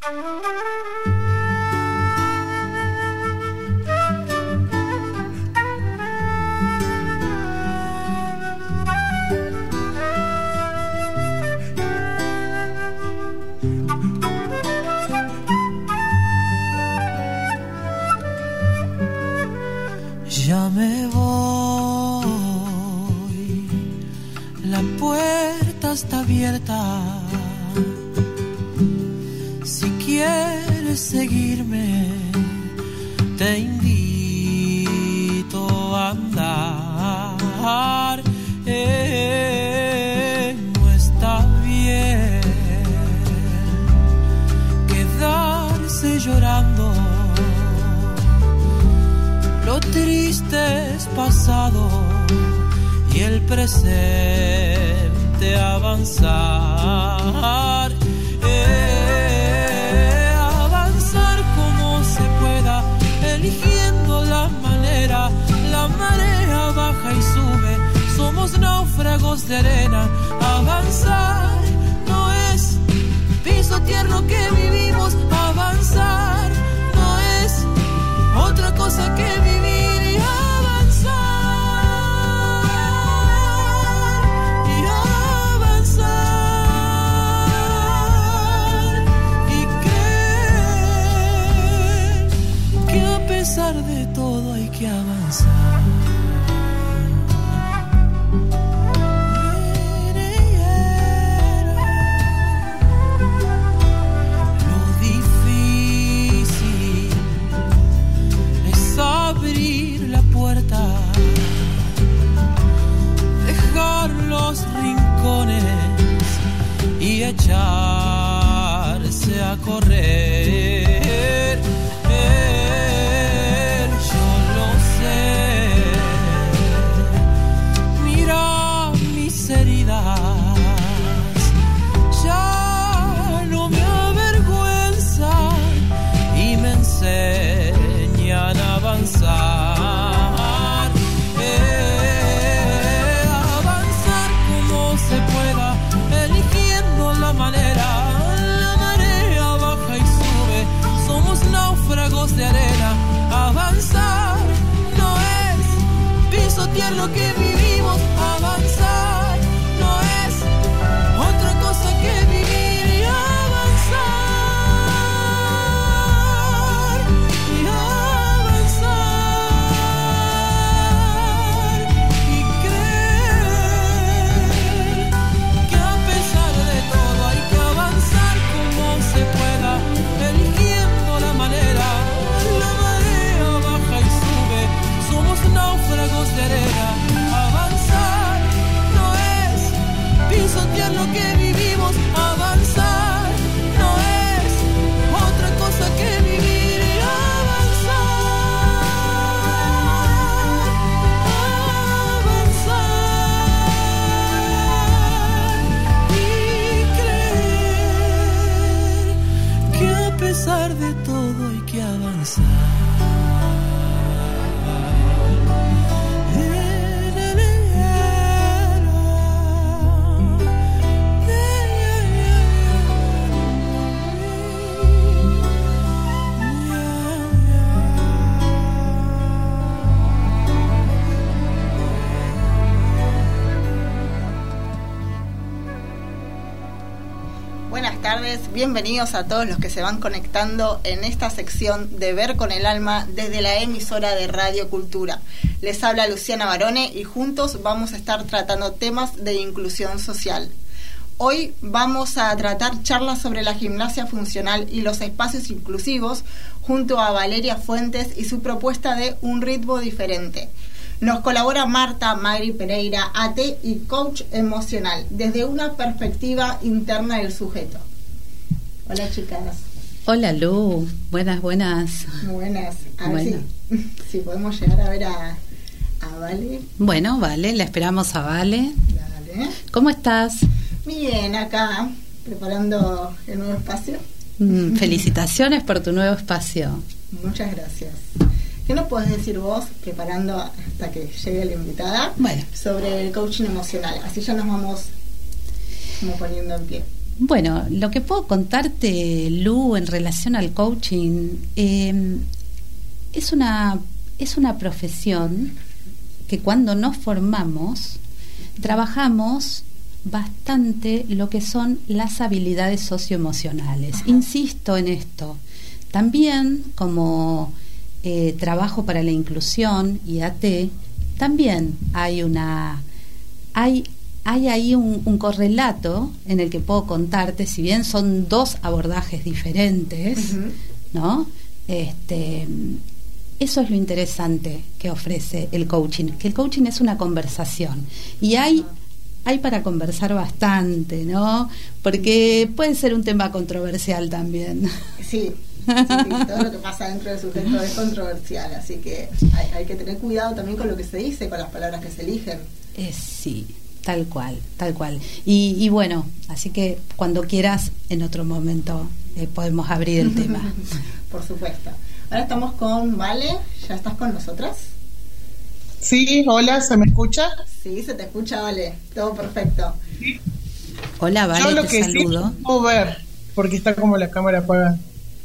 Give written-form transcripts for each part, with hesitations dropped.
Ya me voy, la puerta está abierta. Si quieres seguirme, te invito a andar. No está bien quedarse llorando. Lo triste es pasado y el presente avanzar. Avanzar como se pueda, eligiendo la manera. La marea baja y sube, somos náufragos de arena. Avanzar no es piso tierno que vivimos. Avanzar no es otra cosa que vivir y avanzar y creer que a pesar de todo hay que avanzar. Abrir la puerta, dejar los rincones y echarse a correr. Yo lo sé, mira mis heridas, ya no me avergüenzan y me enseñan a avanzar, avanzar como se pueda, eligiendo la manera. La marea baja y sube, somos náufragos de arena. Avanzar no es pisotear lo que vivimos. Avanzar no es otra cosa que vivir y avanzar. Avanzar no es pisotear lo que vivimos. Avanzar no es otra cosa que vivir y avanzar. Avanzar y creer que a pesar de todo hay que avanzar. Buenas tardes, bienvenidos a todos los que se van conectando en esta sección de Ver con el Alma desde la emisora de Radio Cultura. Les habla Luciana Barone y juntos vamos a estar tratando temas de inclusión social. Hoy vamos a tratar charlas sobre la gimnasia funcional y los espacios inclusivos junto a Valeria Fuentes y su propuesta de Un ritmo diferente. Nos colabora Marta Magri Pereira, AT y coach emocional, desde una perspectiva interna del sujeto. Hola, chicas. Hola, Lu. Buenas. Buenas. A ver si podemos llegar a ver a Vale. Bueno, Vale, la esperamos a Vale. Dale. ¿Cómo estás? Bien, acá, preparando el nuevo espacio. Felicitaciones por tu nuevo espacio. Muchas gracias. ¿Qué nos podés decir vos, preparando hasta que llegue la invitada, sobre el coaching emocional? Así ya nos vamos como poniendo en pie. Bueno, lo que puedo contarte, Lu, en relación al coaching, es una profesión que cuando nos formamos trabajamos bastante lo que son las habilidades socioemocionales. Insisto en esto. También como trabajo para la inclusión, IAT, también hay ahí un correlato en el que puedo contarte, si bien son dos abordajes diferentes, ¿no? Eso es lo interesante que ofrece el coaching, que el coaching es una conversación y hay para conversar bastante, ¿no? Porque puede ser un tema controversial también. Sí, todo lo que pasa dentro del sujeto es controversial, así que hay que tener cuidado también con lo que se dice, con las palabras que se eligen. Sí, tal cual. Y bueno, así que cuando quieras, en otro momento podemos abrir el tema. Por supuesto. Ahora estamos con Vale, ¿ya estás con nosotras? Sí, hola, ¿se me escucha? Sí, se te escucha, Vale, todo perfecto. Sí. Hola, Vale, yo lo te que saludo. Sí puedo ver, porque está como la cámara apagada.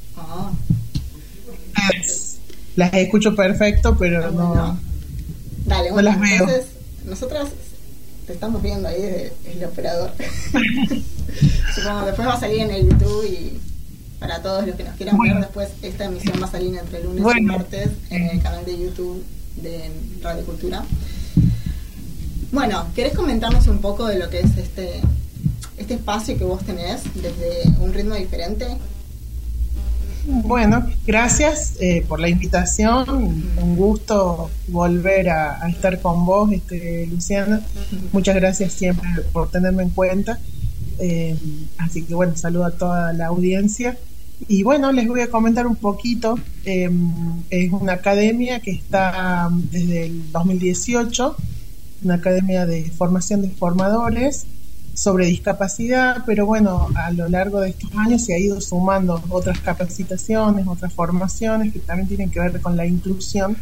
Las escucho perfecto, pero no. Dale, no las veo. Entonces, nosotras te estamos viendo ahí desde el operador. Supongo que después va a salir en el YouTube y para todos los que nos quieran ver, después esta emisión va a salir entre lunes y martes en el canal de YouTube de Radio Cultura. Bueno, ¿querés comentarnos un poco de lo que es este espacio que vos tenés desde un ritmo diferente? Bueno, gracias por la invitación. Un gusto volver a estar con vos, Luciana. Muchas gracias siempre por tenerme en cuenta. Así que bueno, saludo a toda la audiencia. Y bueno, les voy a comentar un poquito. Es una academia que está desde el 2018, una academia de formación de formadores sobre discapacidad, pero bueno, a lo largo de estos años se ha ido sumando otras capacitaciones, otras formaciones que también tienen que ver con la inclusión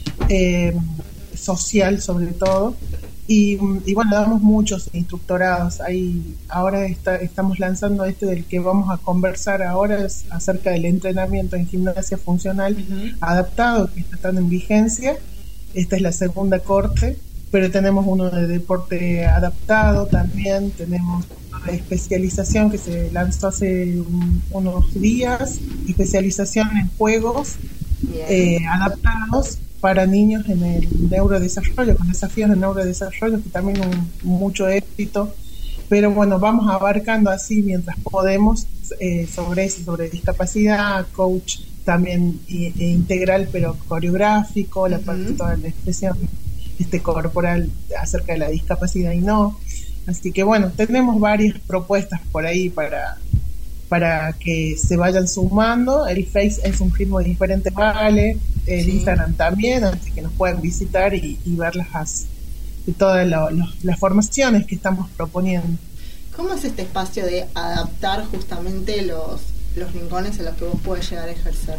social sobre todo. Y bueno, damos muchos instructorados. Ahora estamos lanzando del que vamos a conversar ahora, es acerca del entrenamiento en gimnasia funcional adaptado, que está en vigencia. Esta es la segunda corte, pero tenemos uno de deporte adaptado también. Tenemos una especialización que se lanzó hace unos días, especialización en juegos adaptados para niños en el neurodesarrollo, con desafíos de neurodesarrollo, que también mucho éxito. Pero bueno, vamos abarcando así mientras podemos sobre discapacidad, coach también integral pero coreográfico, la parte toda la expresión corporal acerca de la discapacidad y no. Así que bueno, tenemos varias propuestas por ahí para que se vayan sumando. El Face es un ritmo diferente, Vale, el Instagram también, así que nos pueden visitar y ver todas las formaciones que estamos proponiendo. ¿Cómo es este espacio de adaptar justamente los rincones en los que vos podés llegar a ejercer?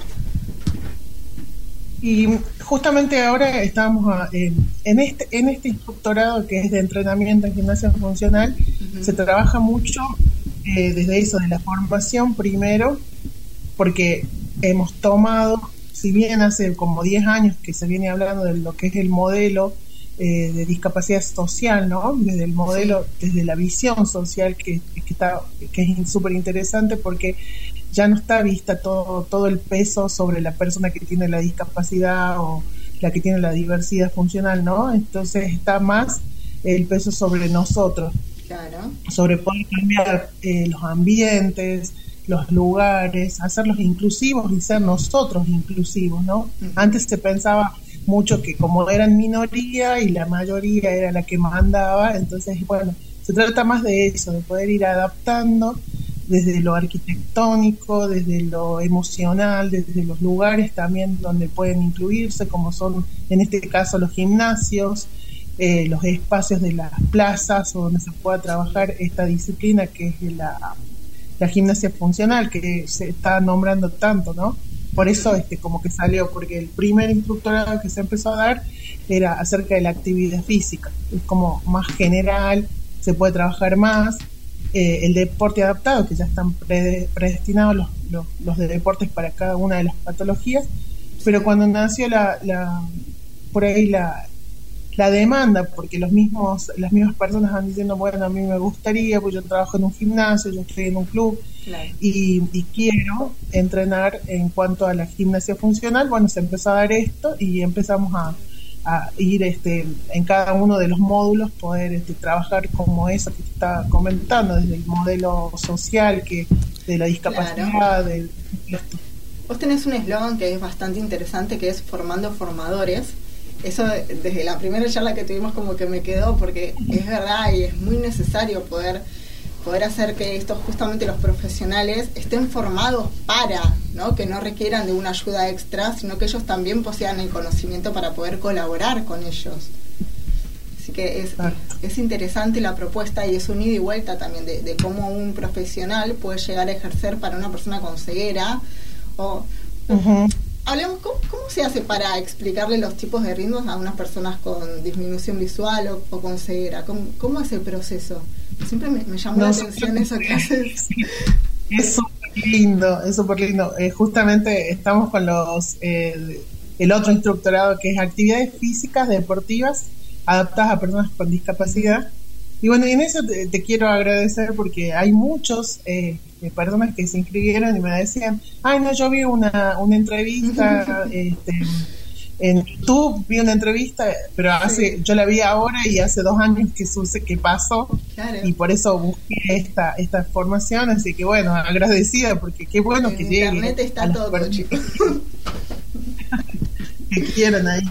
Y justamente ahora estamos en este instructorado que es de entrenamiento en gimnasia funcional. Se trabaja mucho desde eso, de la formación primero, porque hemos tomado, si bien hace como 10 años que se viene hablando de lo que es el modelo de discapacidad social, ¿no? Desde el modelo, desde la visión social que es súper interesante, porque ya no está vista todo el peso sobre la persona que tiene la discapacidad o la que tiene la diversidad funcional, ¿no? Entonces está más el peso sobre nosotros. Claro. Sobre poder cambiar los ambientes, los lugares, hacerlos inclusivos y ser nosotros inclusivos, ¿no? Antes se pensaba mucho que como eran minoría y la mayoría era la que mandaba, entonces bueno, se trata más de eso, de poder ir adaptando desde lo arquitectónico, desde lo emocional, desde los lugares también donde pueden incluirse, como son en este caso los gimnasios, los espacios de las plazas o donde se pueda trabajar esta disciplina que es la gimnasia funcional, que se está nombrando tanto, ¿no? Por eso como que salió, porque el primer instructorado que se empezó a dar era acerca de la actividad física, es como más general, se puede trabajar más, el deporte adaptado, que ya están predestinados los de deportes para cada una de las patologías, pero cuando nació por ahí la demanda, porque las mismas personas van diciendo, bueno, a mí me gustaría, pues yo trabajo en un gimnasio, yo estoy en un club, claro, y quiero entrenar en cuanto a la gimnasia funcional. Bueno, se empezó a dar esto y empezamos a ir en cada uno de los módulos, poder trabajar como eso que te estaba comentando, desde el modelo social, de la discapacidad, claro. Vos tenés un eslogan que es bastante interesante, que es formando formadores. Eso desde la primera charla que tuvimos como que me quedó, porque es verdad y es muy necesario poder hacer que estos, justamente los profesionales, estén formados para, ¿no? Que no requieran de una ayuda extra, sino que ellos también posean el conocimiento para poder colaborar con ellos. Así que es interesante la propuesta, y es un ida y vuelta también de cómo un profesional puede llegar a ejercer para una persona con ceguera. Hablemos, ¿cómo se hace para explicarle los tipos de ritmos a unas personas con disminución visual o con ceguera? ¿Cómo es el proceso? Siempre me llamó la atención eso que haces. Es súper lindo, justamente estamos con el otro instructorado, que es actividades físicas deportivas adaptadas a personas con discapacidad. Y bueno, en eso te quiero agradecer, porque hay muchos personas que se inscribieron y me decían, ay, no, yo vi una entrevista en YouTube, vi una entrevista, pero yo la vi ahora y hace 2 años que pasó, claro, y por eso busqué esta formación. Así que bueno, agradecida, porque qué bueno que llegue. Internet está todo, chicos. Que quieran ahí.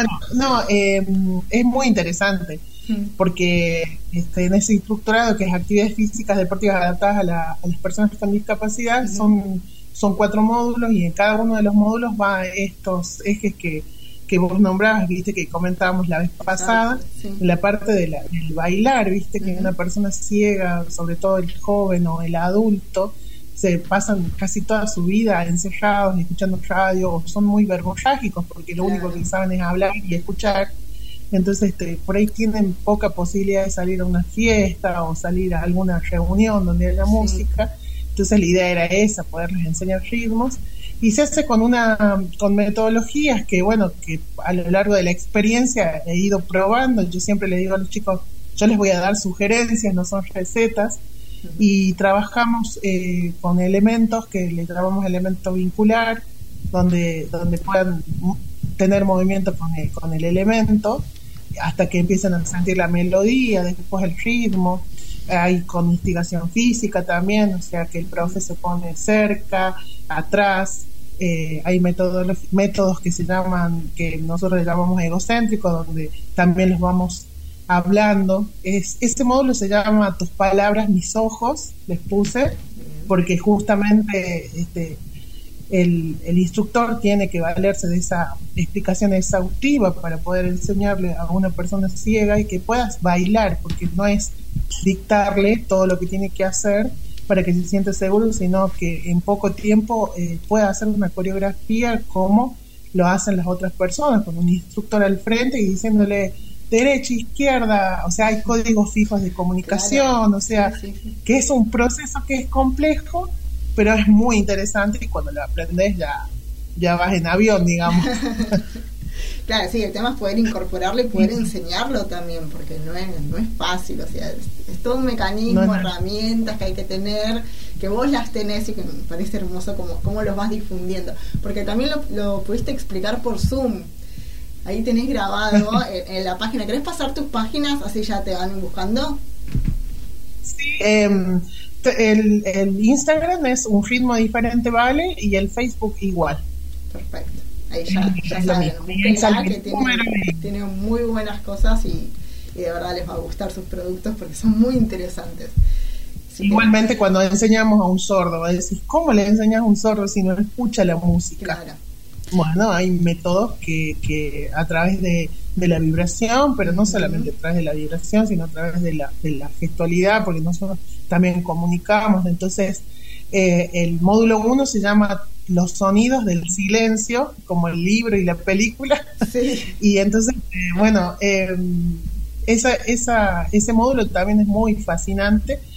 Es muy interesante, porque en ese instructorado, que es actividades físicas deportivas adaptadas a las personas con discapacidad, son 4 módulos, y en cada uno de los módulos va estos ejes que vos nombrabas, viste, que comentábamos la vez pasada, en la parte del bailar, viste, que una persona ciega, sobre todo el joven o el adulto, se pasan casi toda su vida encerrados, escuchando radio, o son muy verborrágicos, porque lo único que saben es hablar y escuchar. Entonces por ahí tienen poca posibilidad de salir a una fiesta o salir a alguna reunión donde haya música. Entonces la idea era esa, poderles enseñar ritmos, y se hace con metodologías que a lo largo de la experiencia he ido probando. Yo siempre les digo a los chicos, yo les voy a dar sugerencias, no son recetas, y trabajamos con elementos que le llamamos elemento vincular, donde puedan tener movimiento con el elemento hasta que empiecen a sentir la melodía, después el ritmo. Hay con instigación física también, o sea que el profe se pone cerca, atrás. Hay métodos que nosotros le llamamos egocéntricos, donde también los vamos hablando. Este módulo se llama Tus palabras, mis ojos, les puse, porque justamente el instructor tiene que valerse de esa explicación exhaustiva para poder enseñarle a una persona ciega y que puedas bailar, porque no es dictarle todo lo que tiene que hacer para que se sienta seguro, sino que en poco tiempo pueda hacer una coreografía como lo hacen las otras personas, con un instructor al frente y diciéndole derecha, izquierda. O sea, hay códigos fijos de comunicación, claro. O sea, que es un proceso que es complejo, pero es muy interesante, y cuando lo aprendes ya vas en avión, digamos. Claro, sí, el tema es poder incorporarlo y poder enseñarlo también, porque no es fácil, o sea, es todo un mecanismo, herramientas que hay que tener, que vos las tenés, y que me parece hermoso cómo los vas difundiendo, porque también lo pudiste explicar por Zoom. Ahí tenés grabado en la página. ¿Querés pasar tus páginas? Así ya te van buscando. Sí, el Instagram es Un Ritmo Diferente Vale, y el Facebook igual. Perfecto. Ahí ya saben, búsquenla, que tiene muy buenas cosas, y de verdad les va a gustar sus productos porque son muy interesantes. Igualmente cuando enseñamos a un sordo, va a decir, ¿cómo le enseñas a un sordo si no escucha la música? Claro. Bueno, hay métodos que a través de la vibración, pero no solamente a través de la vibración, sino a través de la gestualidad, porque nosotros también comunicamos. Entonces, el módulo 1 se llama Los sonidos del silencio, como el libro y la película. Sí. Y entonces, ese módulo también es muy fascinante,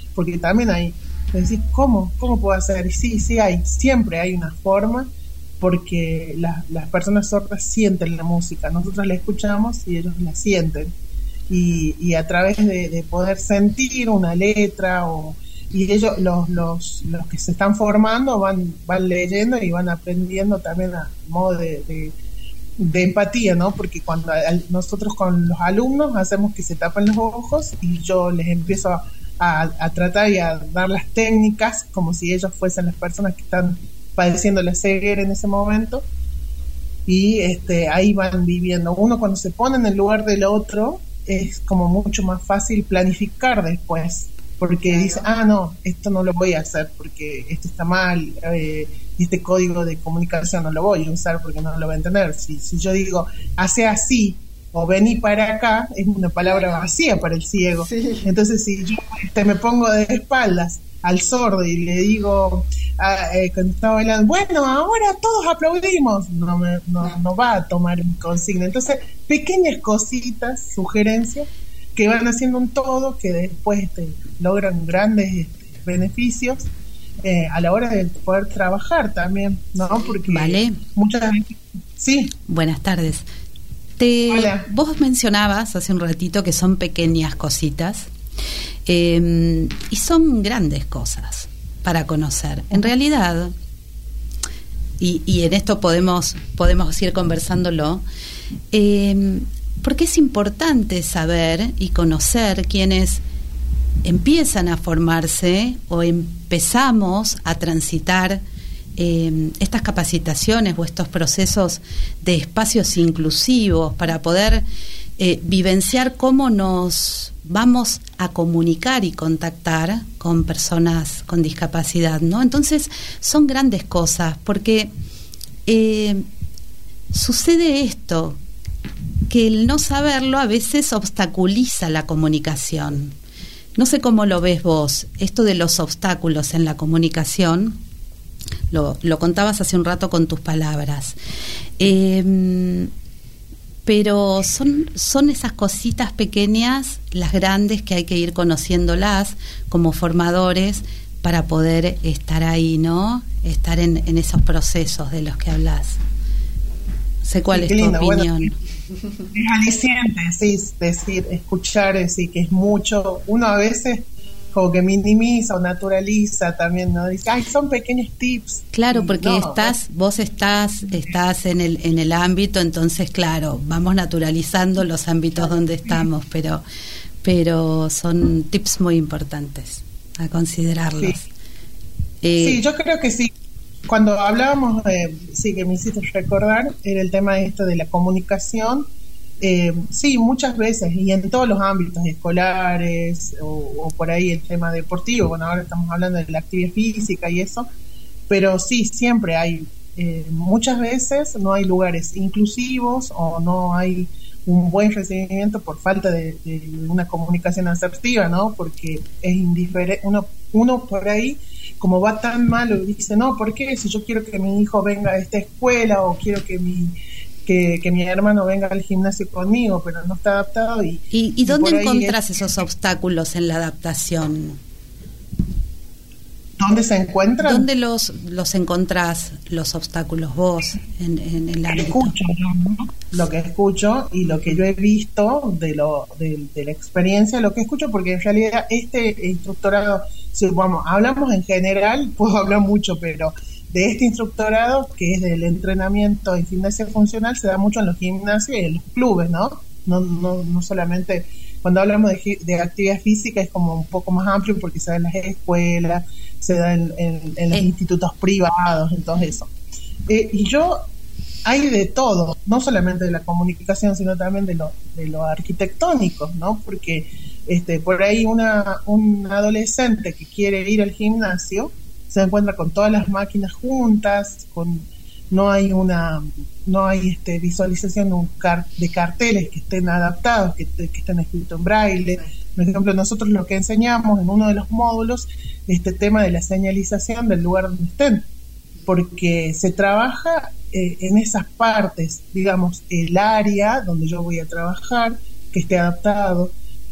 porque también hay, decís, ¿cómo puedo hacer? Y sí, siempre hay una forma, porque las personas sordas sienten la música, nosotros la escuchamos y ellos la sienten, y a través de poder sentir una letra, y ellos, los que se están formando, van leyendo y van aprendiendo también a modo de empatía, ¿no? Porque cuando nosotros con los alumnos hacemos que se tapen los ojos, y yo les empiezo a tratar y a dar las técnicas como si ellos fuesen las personas que están padeciendo la ceguera en ese momento, y ahí van viviendo. Uno, cuando se pone en el lugar del otro, es como mucho más fácil planificar después, porque dice, no, esto no lo voy a hacer porque esto está mal, este código de comunicación no lo voy a usar porque no lo voy a entender. Si yo digo, hace así, o vení para acá, es una palabra vacía para el ciego. Sí. Entonces, si yo me pongo de espaldas al sordo y le digo, cuando estaba bailando, bueno, ahora todos aplaudimos, no va a tomar mi consigna. Entonces, pequeñas cositas, sugerencias, que van haciendo un todo, que después logran grandes beneficios a la hora de poder trabajar también, ¿no? Porque vale. Muchas veces... Sí. Buenas tardes. Vos mencionabas hace un ratito que son pequeñas cositas, y son grandes cosas para conocer. En realidad, y en esto podemos ir conversándolo, porque es importante saber y conocer quienes empiezan a formarse o empezamos a transitar estas capacitaciones o estos procesos de espacios inclusivos para poder vivenciar cómo nos vamos a comunicar y contactar con personas con discapacidad, ¿no? Entonces son grandes cosas, porque sucede esto, que el no saberlo a veces obstaculiza la comunicación. No sé cómo lo ves vos, esto de los obstáculos en la comunicación, lo contabas hace un rato con tus palabras, pero son esas cositas pequeñas, las grandes, que hay que ir conociéndolas como formadores para poder estar ahí, ¿no? Estar en esos procesos de los que hablas. Sé cuál es tu opinión. Bueno, es aliciente, sí, es decir, escuchar, decir que es mucho. Uno a veces como que minimiza o naturaliza también, ¿no? Dice, son pequeños tips. Claro, porque vos estás en el ámbito, entonces claro, vamos naturalizando los ámbitos donde estamos, pero son tips muy importantes a considerarlos. Sí, yo creo que sí. Cuando hablábamos, sí, que me hiciste recordar, era el tema esto de la comunicación. Sí, muchas veces, y en todos los ámbitos escolares o por ahí el tema deportivo, bueno, ahora estamos hablando de la actividad física y eso, pero sí, siempre hay, muchas veces no hay lugares inclusivos o no hay un buen recibimiento por falta de una comunicación asertiva, ¿no? Porque es indiferente, uno por ahí, como va tan mal, dice, no, ¿por qué? Si yo quiero que mi hijo venga a esta escuela o quiero que mi hermano venga al gimnasio conmigo, pero no está adaptado. ¿Y dónde encontrás esos obstáculos en la adaptación? ¿Dónde se encuentran? ¿Dónde los encontrás, los obstáculos, vos, en el ámbito? Lo que escucho y lo que yo he visto de la experiencia, lo que escucho, porque en realidad este instructorado, si hablamos en general, puedo hablar mucho, pero de este instructorado, que es del entrenamiento en gimnasia funcional, se da mucho en los gimnasios y en los clubes, ¿no? No solamente, cuando hablamos de actividad física es como un poco más amplio, porque se da en las escuelas, se da en los institutos privados, entonces eso. Y hay de todo, no solamente de la comunicación, sino también de lo arquitectónico, ¿no? Porque por ahí un adolescente que quiere ir al gimnasio se encuentra con todas las máquinas juntas, no hay visualización de carteles que estén adaptados, que estén escritos en braille. Por ejemplo, nosotros lo que enseñamos en uno de los módulos, este tema de la señalización del lugar donde estén, porque se trabaja en esas partes, digamos, el área donde yo voy a trabajar, que esté adaptado,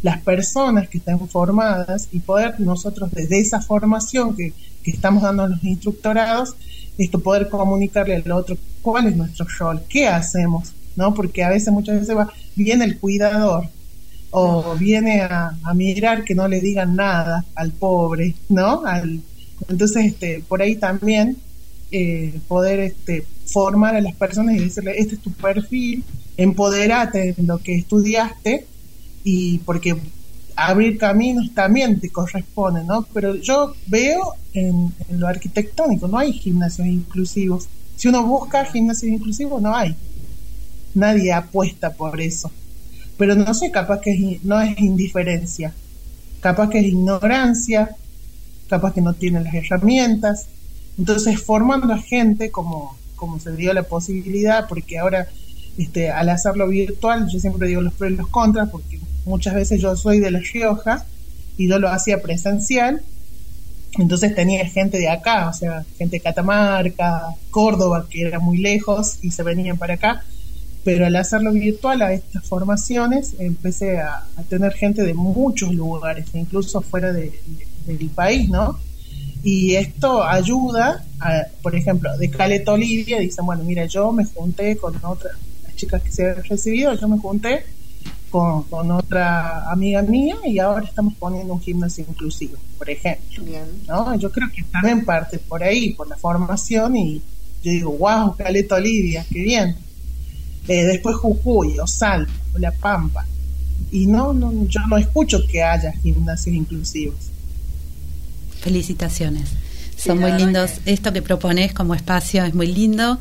las personas que están formadas y poder nosotros desde esa formación que estamos dando a los instructorados, poder comunicarle al otro cuál es nuestro rol, qué hacemos, ¿no? Porque a veces, muchas veces viene el cuidador o viene a mirar que no le digan nada al pobre, ¿no? Entonces, por ahí también poder formar a las personas y decirle, este es tu perfil, empodérate en lo que estudiaste, y porque abrir caminos también te corresponde, ¿no? Pero yo veo en lo arquitectónico, no hay gimnasios inclusivos. Si uno busca gimnasios inclusivos, no hay. Nadie apuesta por eso. Pero no sé, capaz que no es indiferencia, capaz que es ignorancia, capaz que no tienen las herramientas. Entonces, formando a gente como se dio la posibilidad, porque ahora al hacerlo virtual, yo siempre digo los pros y los contras, porque muchas veces yo soy de La Rioja y yo lo hacía presencial, entonces tenía gente de acá, o sea, gente de Catamarca, Córdoba, que era muy lejos y se venían para acá, pero al hacerlo virtual a estas formaciones empecé a tener gente de muchos lugares, incluso fuera del país, ¿no? Y esto ayuda, por ejemplo, de Caleta Olivia, dicen, bueno, mira, yo me junté con otras chicas que se han recibido, yo me junté con otra amiga mía y ahora estamos poniendo un gimnasio inclusivo, por ejemplo. Bien. ¿No? Yo creo que también parte por ahí, por la formación, y yo digo, wow, Caleta Olivia, qué bien. Después Jujuy, o Salta, o La Pampa, y yo no escucho que haya gimnasios inclusivos. Felicitaciones. Son muy lindos. Esto que propones como espacio es muy lindo,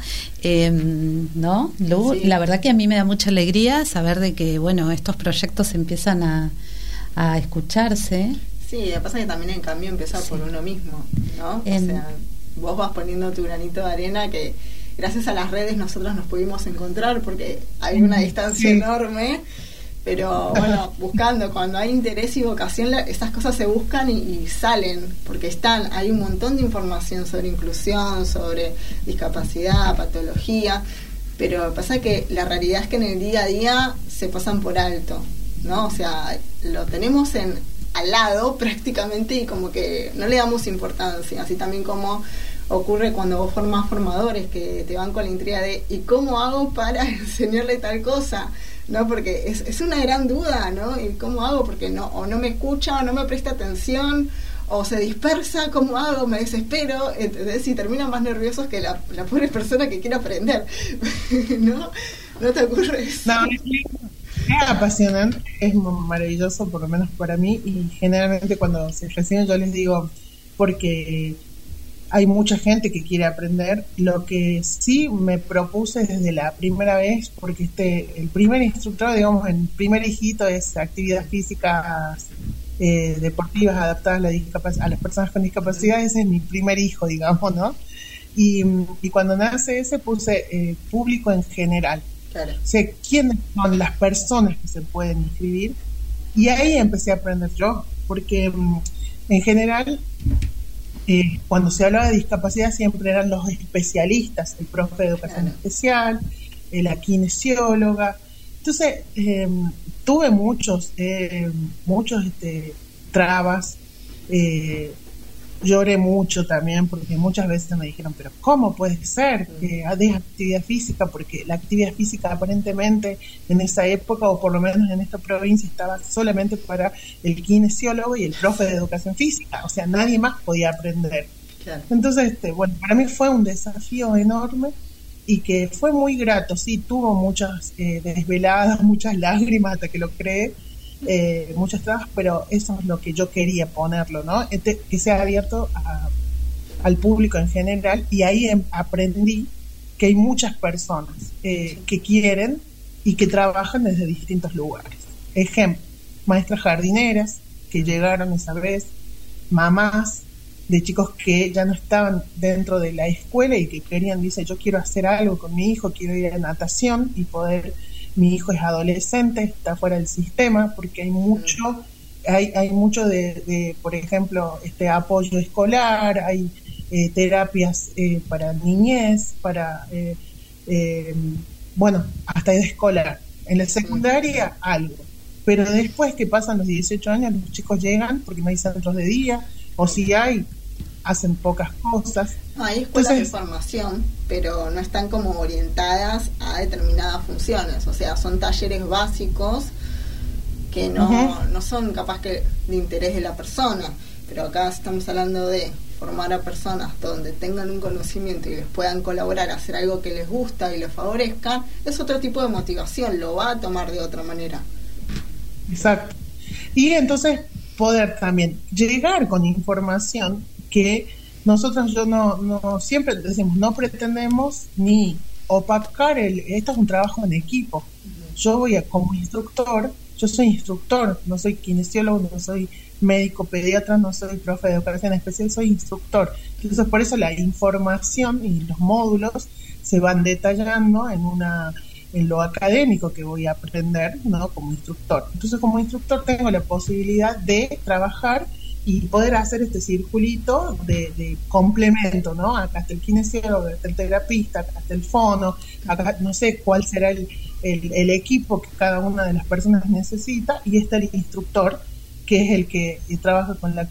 ¿no, Lu? Sí. La verdad que a mí me da mucha alegría saber de que, bueno, estos proyectos empiezan a escucharse. Sí, lo que pasa es que también el cambio empieza por uno mismo, ¿no? O sea, vos vas poniendo tu granito de arena, que gracias a las redes nosotros nos pudimos encontrar porque hay una distancia enorme. Pero bueno, buscando, cuando hay interés y vocación, esas cosas se buscan y salen, porque hay un montón de información sobre inclusión, sobre discapacidad, patología, pero lo que pasa es que la realidad es que en el día a día se pasan por alto, ¿no? O sea, lo tenemos al lado prácticamente y como que no le damos importancia, así también como ocurre cuando vos formás formadores que te van con la intriga de ¿y cómo hago para enseñarle tal cosa? ¿No? Porque es una gran duda, ¿no? ¿Y cómo hago? Porque o no me escucha, o no me presta atención, o se dispersa, ¿cómo hago? Me desespero, ¿entendés? Y terminan más nerviosos que la pobre persona que quiere aprender, ¿no? ¿No te ocurre eso? No, es apasionante, es maravilloso, por lo menos para mí, y generalmente cuando se reciben yo les digo, porque hay mucha gente que quiere aprender. Lo que sí me propuse desde la primera vez, porque el primer instructor, digamos, el primer hijito es actividades físicas deportivas adaptadas a las personas con discapacidad. Ese es mi primer hijo, digamos, ¿no? Y cuando nace ese puse público en general. Claro. O sea, quiénes son las personas que se pueden inscribir, y ahí empecé a aprender yo, porque en general cuando se hablaba de discapacidad siempre eran los especialistas, el profe de educación especial, la kinesióloga. Entonces tuve muchos trabas, lloré mucho también porque muchas veces me dijeron, pero ¿cómo puede ser que hagas actividad física? Porque la actividad física aparentemente en esa época, o por lo menos en esta provincia, estaba solamente para el kinesiólogo y el profe de educación física, o sea, nadie más podía aprender. Claro. Entonces, bueno, para mí fue un desafío enorme y que fue muy grato. Sí, tuvo muchas desveladas, muchas lágrimas hasta que lo creé, muchas trabas, pero eso es lo que yo quería ponerlo, ¿no? Que sea abierto al público en general, y ahí aprendí que hay muchas personas que quieren y que trabajan desde distintos lugares. Ejemplo, maestras jardineras que llegaron esa vez, mamás de chicos que ya no estaban dentro de la escuela y que querían, dice, yo quiero hacer algo con mi hijo, quiero ir a natación y poder. Mi hijo es adolescente, está fuera del sistema, porque hay mucho de por ejemplo, apoyo escolar, hay terapias para niñez, para hasta edad escolar. En la secundaria algo, pero después que pasan los 18 años los chicos llegan porque no hay centros de día, o si hay, hacen pocas cosas. No, hay escuelas de formación, pero no están como orientadas a determinadas funciones, o sea, son talleres básicos que no son capaz que de interés de la persona, pero acá estamos hablando de formar a personas donde tengan un conocimiento y les puedan colaborar a hacer algo que les gusta y les favorezca. Es otro tipo de motivación, lo va a tomar de otra manera. Exacto. Y entonces poder también llegar con información que nosotros no siempre decimos, no pretendemos ni opacar esto es un trabajo en equipo. Yo voy como instructor, yo soy instructor, no soy kinesiólogo, no soy médico pediatra, no soy profe de educación especial, soy instructor. Entonces por eso la información y los módulos se van detallando en lo académico que voy a aprender, ¿no? Como instructor. Entonces como instructor tengo la posibilidad de trabajar y poder hacer este circulito de complemento, ¿no? Acá está el kinesiólogo, acá está el terapista, acá está el fono, acá no sé cuál será el equipo que cada una de las personas necesita, y está el instructor, que es el que trabaja con la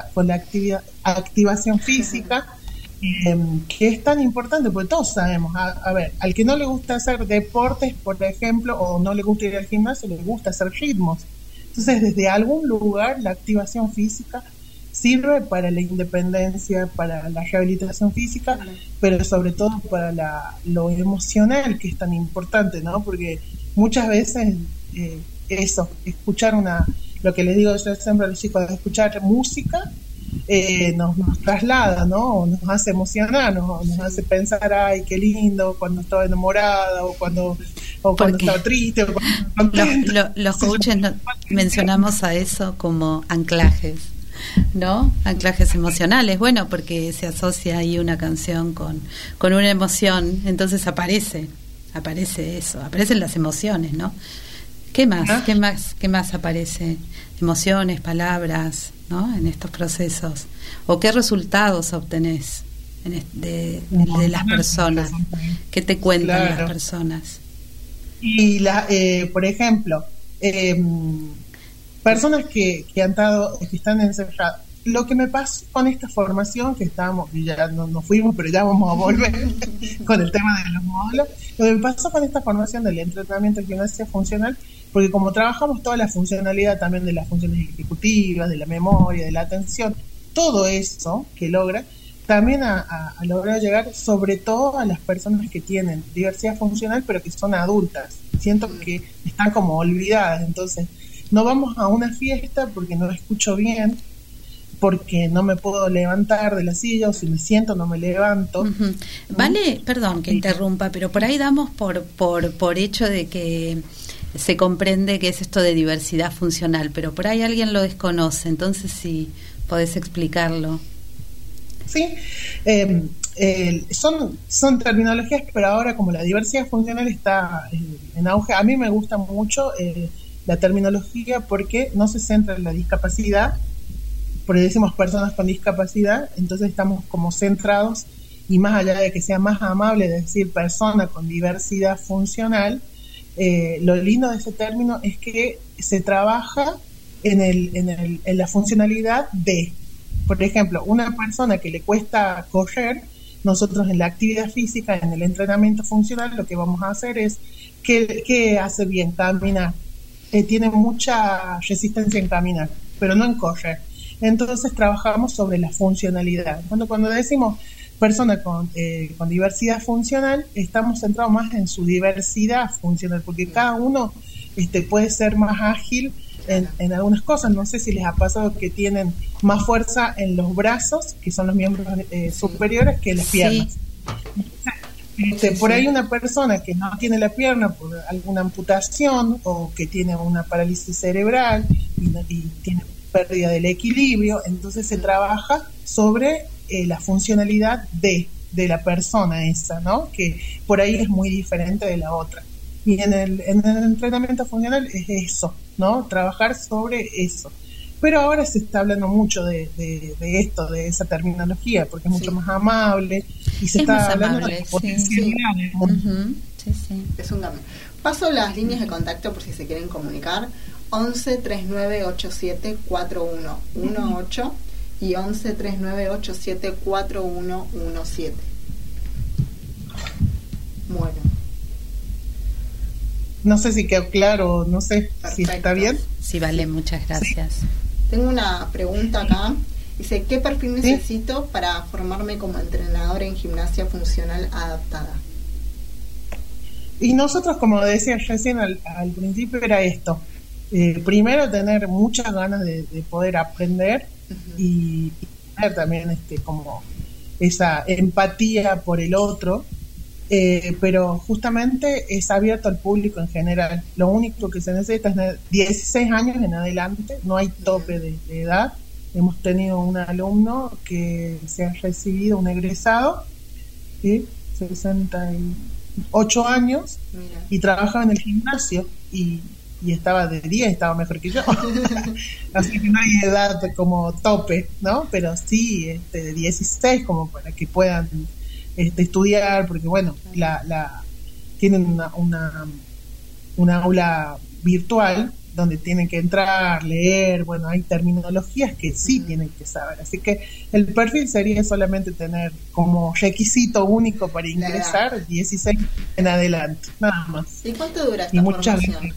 activación física, que es tan importante, porque todos sabemos, a ver, al que no le gusta hacer deportes, por ejemplo, o no le gusta ir al gimnasio, le gusta hacer ritmos. Entonces, desde algún lugar, la activación física sirve para la independencia, para la rehabilitación física, pero sobre todo para lo emocional, que es tan importante, ¿no? Porque muchas veces escuchar lo que les digo yo siempre a los chicos, escuchar música nos traslada, ¿no? Nos hace emocionar, nos hace pensar, ay, qué lindo, cuando estaba enamorada, o cuando estaba triste, o cuando los coaches mencionamos a eso como anclajes, ¿no? Anclajes emocionales, bueno, porque se asocia ahí una canción con una emoción, entonces aparece eso, aparecen las emociones, ¿no? ¿Qué más? ¿Qué más aparece? Emociones, palabras, ¿no? En estos procesos. ¿O qué resultados obtenés de las personas? ¿Qué te cuentan las personas? Y por ejemplo, personas que están encerradas. Lo que me pasó con esta formación, que estábamos, y ya nos fuimos, pero ya vamos a volver con el tema de los módulos. Lo que me pasó con esta formación del entrenamiento en gimnasia funcional, porque como trabajamos toda la funcionalidad también de las funciones ejecutivas, de la memoria, de la atención, todo eso que logra, también a lograr llegar sobre todo a las personas que tienen diversidad funcional, pero que son adultas. Siento que están como olvidadas, entonces no vamos a una fiesta porque no escucho bien, porque no me puedo levantar de la silla, o si me siento no me levanto. Uh-huh. Vale, perdón que interrumpa, pero por ahí damos por hecho de que se comprende que es esto de diversidad funcional, pero por ahí alguien lo desconoce, entonces si podés explicarlo. Sí, son terminologías, pero ahora como la diversidad funcional está en auge, a mí me gusta mucho la terminología porque no se centra en la discapacidad, porque decimos personas con discapacidad, entonces estamos como centrados, y más allá de que sea más amable decir persona con diversidad funcional, lo lindo de ese término es que se trabaja en la funcionalidad de, por ejemplo, una persona que le cuesta correr, nosotros en la actividad física, en el entrenamiento funcional, lo que vamos a hacer es que hace bien caminar, tiene mucha resistencia en caminar, pero no en correr. Entonces trabajamos sobre la funcionalidad. Cuando decimos persona con diversidad funcional, estamos centrados más en su diversidad funcional, porque cada uno puede ser más ágil en algunas cosas. No sé si les ha pasado que tienen más fuerza en los brazos, que son los miembros superiores, que en las piernas. Por ahí una persona que no tiene la pierna por alguna amputación, o que tiene una parálisis cerebral y tiene pérdida del equilibrio, entonces se trabaja sobre la funcionalidad de la persona esa, ¿no? Que por ahí es muy diferente de la otra. Y en el entrenamiento funcional es eso, ¿no? Trabajar sobre eso. Pero ahora se está hablando mucho de esto, de esa terminología, porque es mucho más amable y se está hablando de potencialidades. Es un cambio. Paso las líneas de contacto por si se quieren comunicar. 11 3987 4118 y 11 3987 4117. Bueno. No sé si quedó claro, no sé. Perfecto. Si está bien. Sí, vale, muchas gracias. Sí. Tengo una pregunta acá. Dice, ¿qué perfil necesito para formarme como entrenador en gimnasia funcional adaptada? Y nosotros, como decía recién al principio, era esto. Primero, tener muchas ganas de poder aprender y tener también como esa empatía por el otro. Pero justamente es abierto al público en general. Lo único que se necesita es 16 años en adelante, no hay tope de edad. Hemos tenido un alumno que se ha recibido, un egresado, 68 años, mira, y trabajaba en el gimnasio y estaba de 10, estaba mejor que yo. Así que no hay edad como tope, ¿no? Pero sí, de 16 como para que puedan estudiar, porque bueno, tienen una aula virtual donde tienen que entrar, leer, bueno, hay terminologías que sí tienen que saber, así que el perfil sería solamente tener como requisito único para ingresar 16 en adelante, nada más. ¿Y cuánto dura esta formación?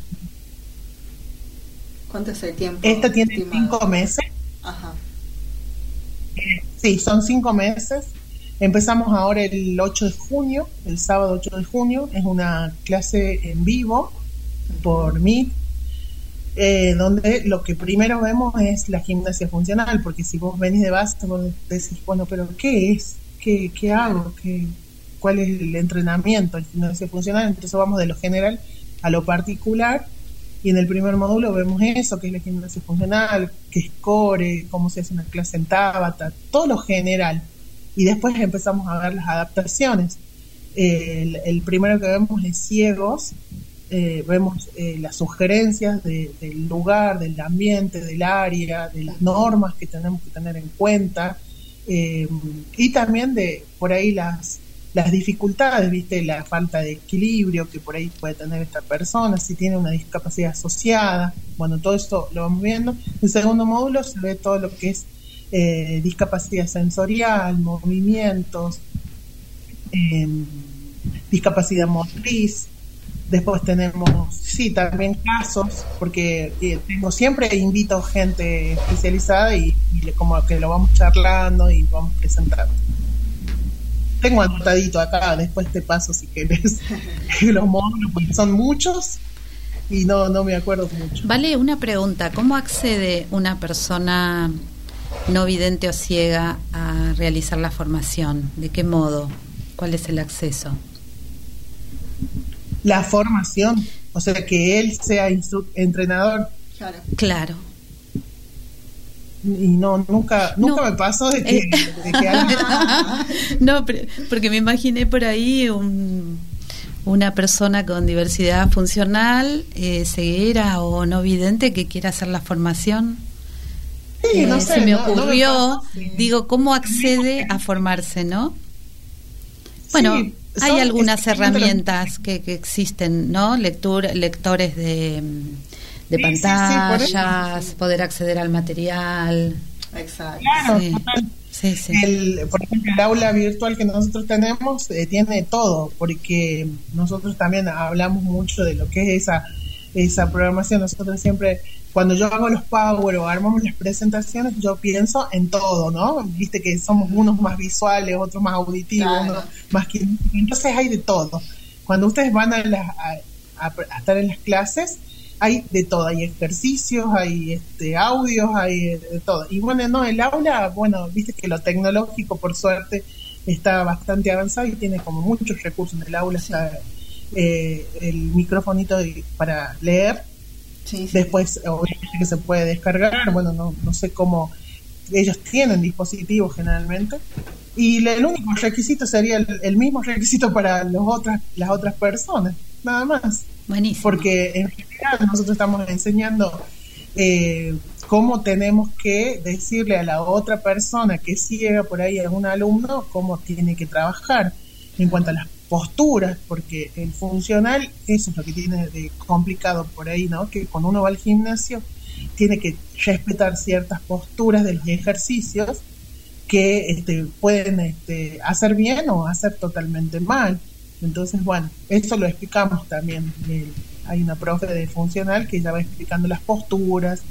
¿Cuánto es el tiempo? Esta tiene estimado? 5 meses. Ajá. Sí, son 5 meses. Empezamos ahora el 8 de junio, el sábado 8 de junio, es una clase en vivo por Meet, donde lo que primero vemos es la gimnasia funcional, porque si vos venís de base, vos decís, bueno, pero ¿qué es? ¿Qué hago? ¿Cuál es el entrenamiento en gimnasia funcional? Entonces vamos de lo general a lo particular, y en el primer módulo vemos eso, que es la gimnasia funcional, que es core, cómo se hace una clase en Tabata, todo lo general. Y después empezamos a ver las adaptaciones. El primero que vemos es ciegos, vemos las sugerencias del lugar, del ambiente, del área, de las normas que tenemos que tener en cuenta, y también de por ahí las dificultades, ¿viste? La falta de equilibrio que por ahí puede tener esta persona, si tiene una discapacidad asociada, bueno, todo esto lo vamos viendo. En el segundo módulo se ve todo lo que es discapacidad sensorial, movimientos, discapacidad motriz. Después tenemos, sí, también casos, porque siempre invito gente especializada y como que lo vamos charlando y vamos presentando. Tengo anotadito acá, después te paso si querés los módulos, porque son muchos y no me acuerdo mucho. Vale, una pregunta, ¿cómo accede una persona no vidente o ciega a realizar la formación? ¿De qué modo? ¿Cuál es el acceso? La formación, o sea, que él sea entrenador. Claro. Y nunca me pasó de que alguien... No, porque me imaginé por ahí una persona con diversidad funcional, ceguera o no vidente que quiera hacer la formación. Sí, no sé, se me ocurrió, no me pasa, digo, ¿cómo accede a formarse, no? Bueno, sí, hay algunas herramientas que existen, ¿no? Lectores de pantallas, sí, poder acceder al material. Exacto. Claro, sí. Sí. Por ejemplo, el aula virtual que nosotros tenemos tiene todo, porque nosotros también hablamos mucho de lo que es esa programación. Nosotros siempre, cuando yo hago los power o armamos las presentaciones, yo pienso en todo, ¿no? Viste que somos unos más visuales, otros más auditivos, claro, unos más que... Entonces hay de todo. Cuando ustedes van a estar en las clases, hay de todo, hay ejercicios, hay audios, hay de todo. Y bueno, no, el aula, bueno, viste que lo tecnológico, por suerte, está bastante avanzado y tiene como muchos recursos en el aula. Sí. Está el microfonito para leer. Sí. Después, obviamente que se puede descargar, bueno, no sé cómo, ellos tienen dispositivos generalmente. Y el único requisito sería el mismo requisito para las otras personas, nada más. Buenísimo. Porque en general nosotros estamos enseñando cómo tenemos que decirle a la otra persona que ciega por ahí, a un alumno, cómo tiene que trabajar en cuanto a las posturas, porque el funcional, eso es lo que tiene de complicado por ahí, ¿no? Que cuando uno va al gimnasio tiene que respetar ciertas posturas de los ejercicios que pueden hacer bien o hacer totalmente mal. Entonces, bueno, eso lo explicamos también. Hay una profe de funcional que ya va explicando las posturas,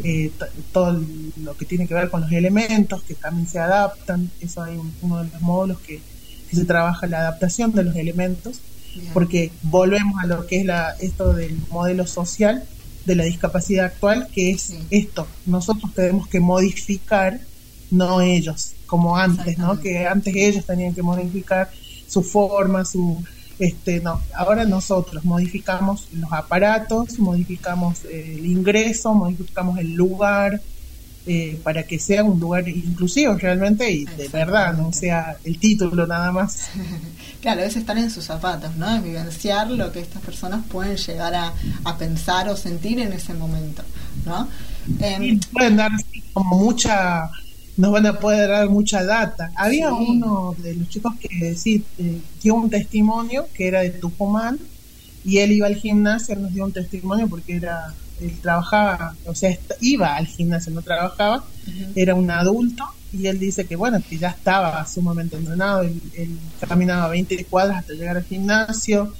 todo lo que tiene que ver con los elementos que también se adaptan. Eso hay uno de los módulos que se trabaja la adaptación de los elementos. Bien. Porque volvemos a lo que es esto del modelo social de la discapacidad actual, que es esto: nosotros tenemos que modificar, no ellos, como antes, ¿no? Que antes ellos tenían que modificar su forma, no, ahora nosotros modificamos los aparatos, modificamos el ingreso, modificamos el lugar, para que sea un lugar inclusivo realmente y de verdad, no sea el título nada más. Claro, es estar en sus zapatos, ¿no? Es vivenciar lo que estas personas pueden llegar a pensar o sentir en ese momento, ¿no? Y pueden dar como nos van a poder dar mucha data. Había uno de los chicos que dio un testimonio, que era de Tucumán, y él iba al gimnasio, nos dio un testimonio porque él trabajaba, o sea, iba al gimnasio, no trabajaba, era un adulto, y él dice que bueno, que ya estaba sumamente entrenado, él caminaba 20 cuadras hasta llegar al gimnasio,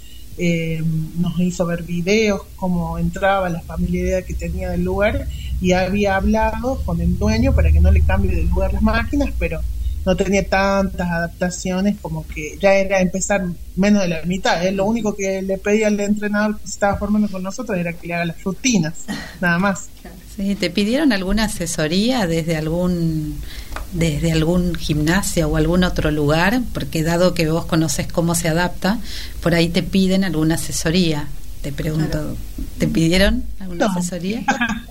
nos hizo ver videos, cómo entraba, la familiaridad que tenía del lugar, y había hablado con el dueño para que no le cambie de lugar las máquinas, pero no tenía tantas adaptaciones, como que ya era empezar menos de la mitad. Lo único que le pedía al entrenador que se estaba formando con nosotros era que le haga las rutinas, nada más. Sí, ¿te pidieron alguna asesoría desde algún gimnasio o algún otro lugar? Porque dado que vos conocés cómo se adapta, por ahí te piden alguna asesoría. Te pregunto, claro. ¿Te pidieron alguna asesoría?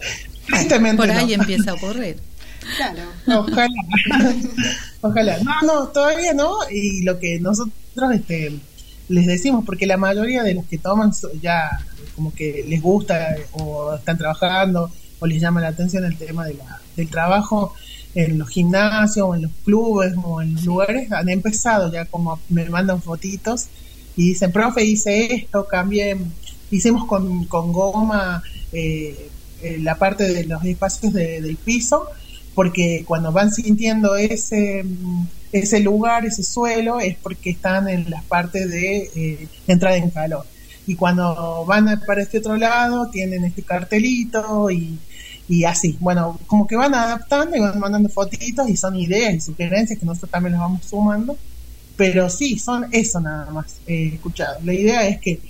Por ahí empieza a ocurrir. Claro. Ojalá. No, todavía no. Y lo que nosotros les decimos, porque la mayoría de los que toman ya como que les gusta o están trabajando o les llama la atención el tema del trabajo en los gimnasios o en los clubes o en los lugares, han empezado ya, como me mandan fotitos y dicen: profe, hice esto, cambié, hicimos con goma la parte de los espacios del piso, porque cuando van sintiendo ese lugar, ese suelo, es porque están en las partes de entrada en calor. Y cuando van para este otro lado, tienen este cartelito y así. Bueno, como que van adaptando y van mandando fotitos, y son ideas y sugerencias que nosotros también las vamos sumando. Pero sí, son eso nada más escuchado. La idea es que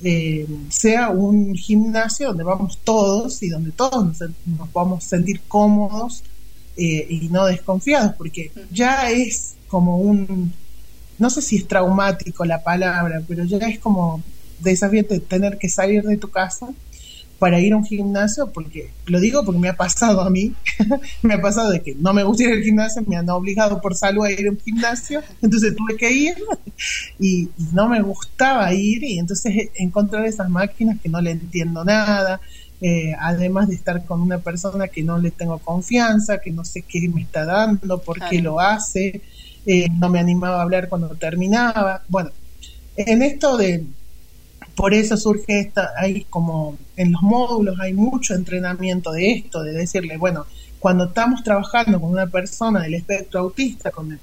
sea un gimnasio donde vamos todos y donde todos nos podamos sentir cómodos y no desconfiados, porque ya es como no sé si es traumático la palabra, pero ya es como desafiante tener que salir de tu casa para ir a un gimnasio, porque lo digo porque me ha pasado a mí, me ha pasado de que no me gusta ir al gimnasio, me han obligado por salud a ir a un gimnasio, entonces tuve que ir y no me gustaba ir, y entonces encontrar esas máquinas que no le entiendo nada, además de estar con una persona que no le tengo confianza, que no sé qué me está dando, por qué lo hace, no me animaba a hablar cuando terminaba. Bueno, en esto por eso surge hay como en los módulos hay mucho entrenamiento de esto, de decirle, bueno, cuando estamos trabajando con una persona del espectro autista, con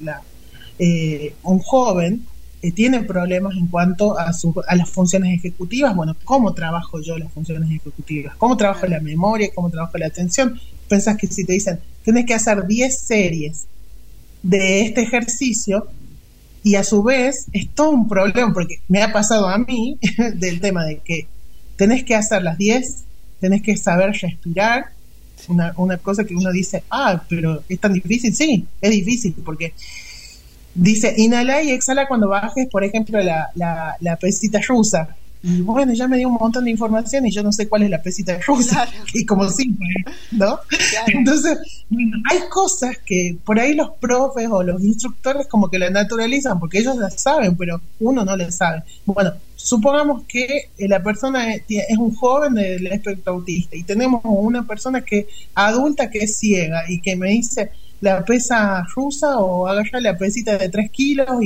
un joven, tiene problemas en cuanto a las funciones ejecutivas. Bueno, ¿cómo trabajo yo las funciones ejecutivas? ¿Cómo trabajo la memoria? ¿Cómo trabajo la atención? Pensás que si te dicen, tenés que hacer 10 series de este ejercicio, y a su vez es todo un problema, porque me ha pasado a mí del tema de que tenés que hacer las 10, tenés que saber respirar, una cosa que uno dice, pero es tan difícil. Sí, es difícil, porque dice, inhala y exhala cuando bajes, por ejemplo, la pesita rusa. Y bueno, ya me dio un montón de información y yo no sé cuál es la pesita rusa. Claro. Y como simple, ¿no? Claro. Entonces, hay cosas que por ahí los profes o los instructores como que la naturalizan, porque ellos las saben, pero uno no le sabe. Bueno, supongamos que la persona es un joven del espectro autista y tenemos una persona que adulta que es ciega y que me dice la pesa rusa o agarrar la pesita de 3 kilos y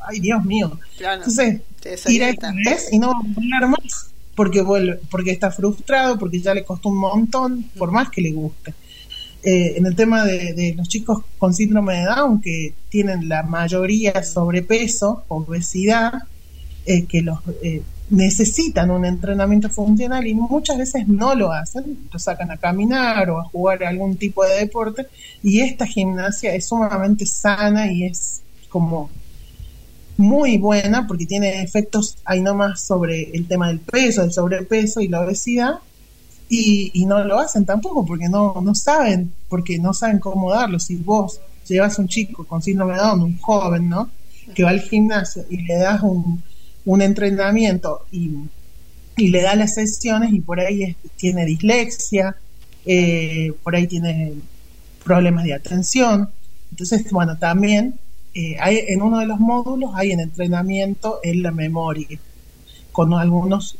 ay, Dios mío. Claro, entonces, ir a vez y no volver más, porque está frustrado, porque ya le costó un montón, por más que le guste. En el tema de los chicos con síndrome de Down, que tienen la mayoría sobrepeso, obesidad, que los necesitan un entrenamiento funcional y muchas veces no lo hacen, lo sacan a caminar o a jugar algún tipo de deporte, y esta gimnasia es sumamente sana y es como muy buena porque tiene efectos ahí nomás sobre el tema del peso, del sobrepeso y la obesidad, y no lo hacen tampoco porque no saben cómo darlo. Si vos llevas un chico con síndrome de Down, un joven, ¿no?, que va al gimnasio y le das un entrenamiento y le da las sesiones, y por ahí tiene dislexia, por ahí tiene problemas de atención. Entonces, bueno, también en uno de los módulos hay el entrenamiento en la memoria, con algunos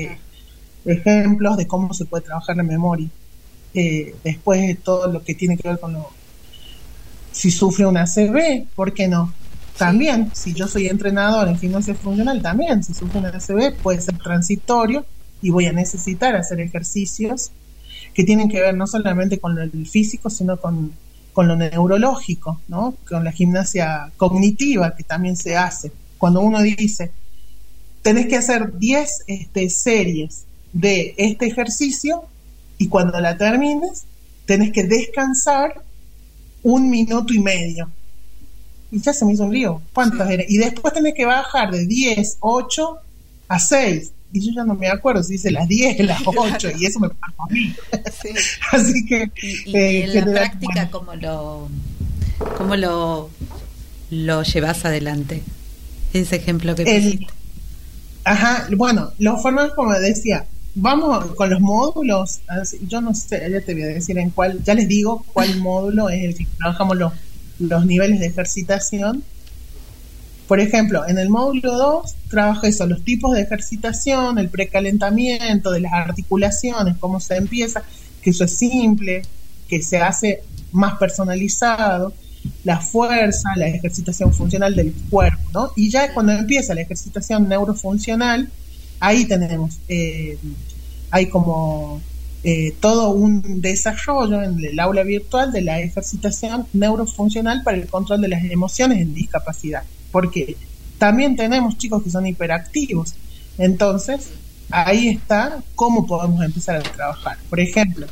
ejemplos de cómo se puede trabajar la memoria. Después de todo lo que tiene que ver con si sufre una ACV, ¿por qué no? También, si yo soy entrenador en gimnasia funcional, también, si sufro una ACV, puede ser transitorio y voy a necesitar hacer ejercicios que tienen que ver no solamente con el físico, sino con lo neurológico, ¿no?, con la gimnasia cognitiva que también se hace. Cuando uno dice, tenés que hacer 10 series de este ejercicio, y cuando la termines, tenés que descansar 1 minuto y medio. Y ya se me hizo un lío. ¿Cuántas eran? Y después tenés que bajar de 10, 8 a 6. Y yo ya no me acuerdo si dice las 10, las 8, y eso me pasa a mí. Sí. Así que... Y en la práctica, bueno, ¿cómo lo llevas adelante? Ese ejemplo que pusiste. Ajá, bueno, lo formamos, como decía, vamos con los módulos. Yo no sé, ya te voy a decir en cuál, ya les digo cuál módulo es el que trabajamos los niveles de ejercitación. Por ejemplo, en el módulo 2 trabajo eso, los tipos de ejercitación, el precalentamiento de las articulaciones, cómo se empieza, que eso es simple, que se hace más personalizado, la fuerza, la ejercitación funcional del cuerpo, ¿no? Y ya cuando empieza la ejercitación neurofuncional, ahí tenemos, hay como todo un desarrollo en el aula virtual de la ejercitación neurofuncional para el control de las emociones en discapacidad, porque también tenemos chicos que son hiperactivos. Entonces, ahí está cómo podemos empezar a trabajar. Por ejemplo,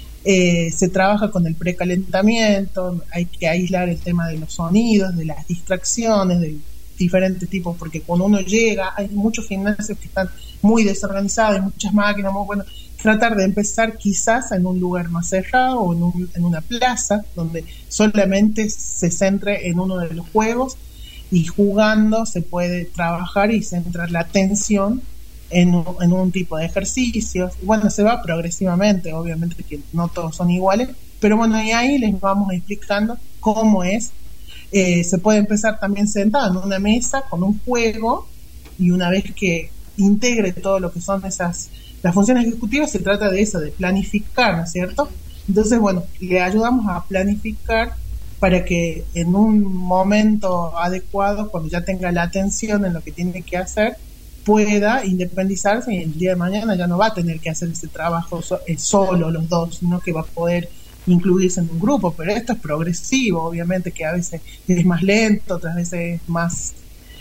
se trabaja con el precalentamiento, hay que aislar el tema de los sonidos, de las distracciones, de diferentes tipos, porque cuando uno llega, hay muchos gimnasios que están muy desorganizados, hay muchas máquinas, muy buenas. Tratar de empezar quizás en un lugar más cerrado o en una plaza donde solamente se centre en uno de los juegos, y jugando se puede trabajar y centrar la atención en un tipo de ejercicios. Bueno, se va progresivamente, obviamente que no todos son iguales, pero bueno, y ahí les vamos explicando cómo es. Se puede empezar también sentado en una mesa con un juego, y una vez que integre todo lo que son las funciones ejecutivas, se trata de eso, de planificar, ¿no es cierto? Entonces, bueno, le ayudamos a planificar para que en un momento adecuado, cuando ya tenga la atención en lo que tiene que hacer, pueda independizarse, y el día de mañana ya no va a tener que hacer ese trabajo solo los dos, sino que va a poder incluirse en un grupo. Pero esto es progresivo, obviamente, que a veces es más lento, otras veces es más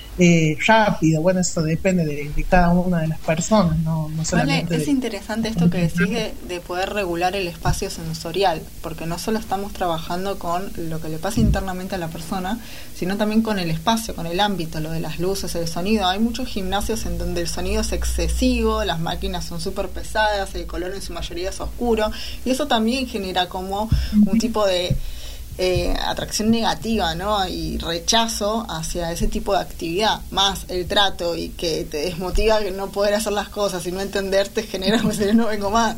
rápido. Bueno, eso depende de cada una de las personas, no solamente. Vale, es interesante esto que decís de poder regular el espacio sensorial, porque no solo estamos trabajando con lo que le pasa internamente a la persona, sino también con el espacio, con el ámbito, lo de las luces, el sonido. Hay muchos gimnasios en donde el sonido es excesivo, las máquinas son súper pesadas, el color en su mayoría es oscuro, y eso también genera como un tipo de atracción negativa, ¿no? Y rechazo hacia ese tipo de actividad, más el trato, y que te desmotiva que no poder hacer las cosas y no entenderte genera pues no vengo más.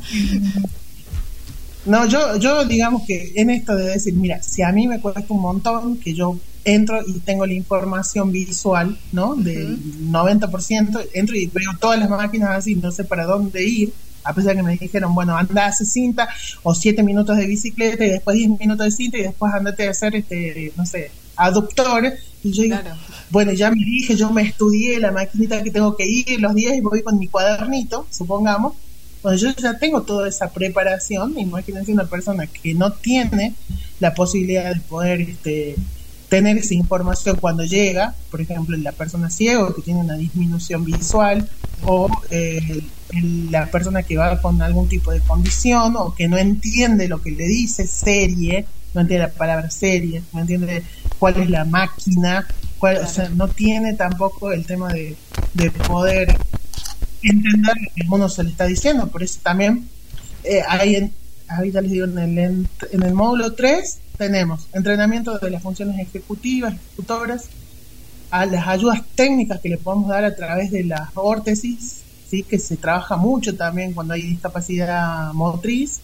No, yo digamos que en esto de decir, mira, si a mí me cuesta un montón, que yo entro y tengo la información visual, ¿no? Del 90%, entro y veo todas las máquinas así, no sé para dónde ir, a pesar que me dijeron, bueno, anda a hacer cinta, o 7 minutos de bicicleta, y después 10 minutos de cinta, y después andate a hacer, no sé, aductores, Y yo digo, bueno, ya me dije, yo me estudié la maquinita que tengo que ir los días y voy con mi cuadernito, supongamos. Bueno, yo ya tengo toda esa preparación. Imagínense una persona que no tiene la posibilidad de poder tener esa información cuando llega, por ejemplo, la persona ciega que tiene una disminución visual, o la persona que va con algún tipo de condición, o que no entiende lo que le dice serie, no entiende la palabra serie, no entiende cuál es la máquina, o sea, no tiene tampoco el tema de poder entender lo que uno se le está diciendo. Por eso también ahorita les digo, en el módulo 3 tenemos entrenamiento de las funciones ejecutivas, ejecutoras, a las ayudas técnicas que le podemos dar a través de las órtesis, ¿sí? Que se trabaja mucho también cuando hay discapacidad motriz.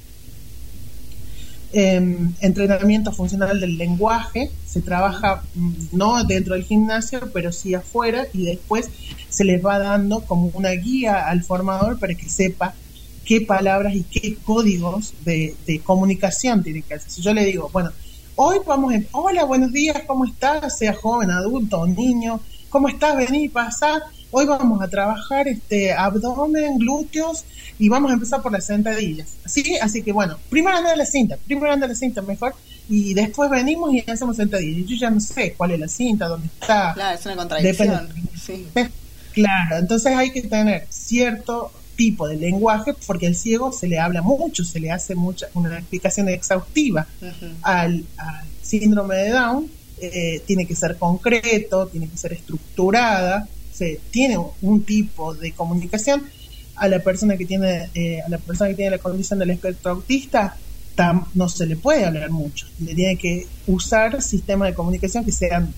Entrenamiento funcional del lenguaje, se trabaja no dentro del gimnasio, pero sí afuera, y después se les va dando como una guía al formador para que sepa qué palabras y qué códigos de comunicación tiene que hacer. Si yo le digo, bueno, hoy hola, buenos días, ¿cómo estás? Sea joven, adulto o niño, ¿cómo estás? Vení, pasá. Hoy vamos a trabajar abdomen, glúteos, y vamos a empezar por las sentadillas. ¿Sí? Así que bueno, primero anda la cinta mejor, y después venimos y hacemos sentadillas. Yo ya no sé cuál es la cinta, dónde está. Claro, es una contradicción. Sí. Claro, entonces hay que tener cierto tipo de lenguaje, porque al ciego se le habla mucho, se le hace una explicación exhaustiva. Al síndrome de Down tiene que ser concreto, tiene que ser estructurada, tiene un tipo de comunicación. A la persona que tiene la condición del espectro autista no se le puede hablar mucho, le tiene que usar sistemas de comunicación que sean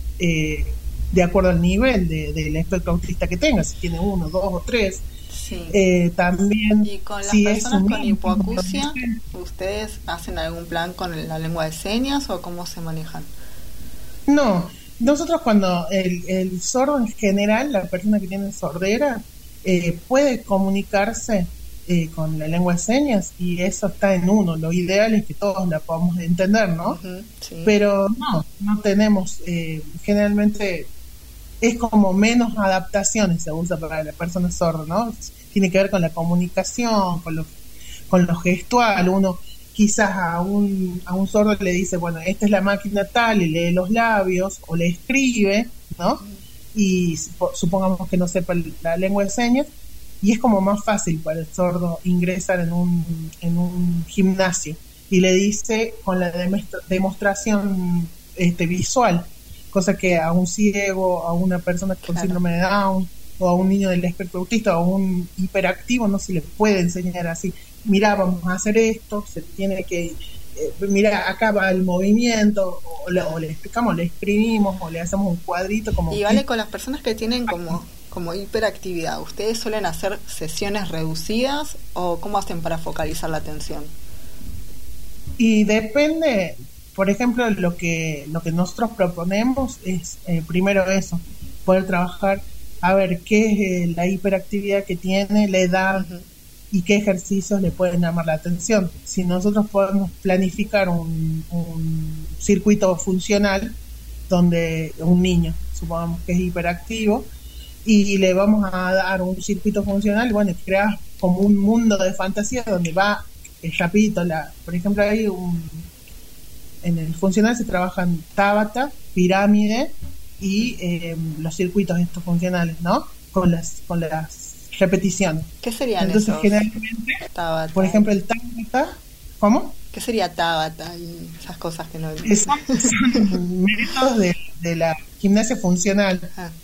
de acuerdo al nivel del espectro autista que tenga, si tiene 1, 2 o 3. Sí. También, y con las personas con hipoacusia, ¿ustedes hacen algún plan con la lengua de señas o cómo se manejan? No, nosotros cuando el sordo en general, la persona que tiene sordera, puede comunicarse con la lengua de señas, y eso está en uno. Lo ideal es que todos la podamos entender, ¿no? Sí. Pero no tenemos, generalmente es como menos adaptaciones se usa para la persona sorda, ¿no? Tiene que ver con la comunicación, con lo gestual. Uno quizás a un sordo le dice, bueno, esta es la máquina tal, y lee los labios o le escribe, ¿no? Y supongamos que no sepa la lengua de señas, y es como más fácil para el sordo ingresar en un gimnasio, y le dice con la demostración visual, cosa que a un ciego, a una persona con síndrome de Down, o a un niño del espectro autista, o a un hiperactivo, no se le puede enseñar así. Mira, vamos a hacer esto, se tiene que mira, acá va el movimiento, o le explicamos, le escribimos, o le hacemos un cuadrito como... Y vale, con las personas que tienen como hiperactividad, ¿ustedes suelen hacer sesiones reducidas o cómo hacen para focalizar la atención? Y depende. Por ejemplo, lo que nosotros proponemos es primero eso, poder trabajar a ver qué es la hiperactividad que tiene, la edad, y qué ejercicios le pueden llamar la atención. Si nosotros podemos planificar un circuito funcional donde un niño, supongamos que es hiperactivo, y le vamos a dar un circuito funcional, bueno, creas como un mundo de fantasía donde va rapidito. Por ejemplo, hay en el funcional se trabajan Tabata, pirámide y los circuitos estos funcionales, ¿no? Con las repeticiones. ¿Qué serían entonces esos? Generalmente, Tabata. Por ejemplo, el Tabata, ¿cómo? ¿Qué sería Tabata y esas cosas que no... Exacto, son métodos de la gimnasia funcional.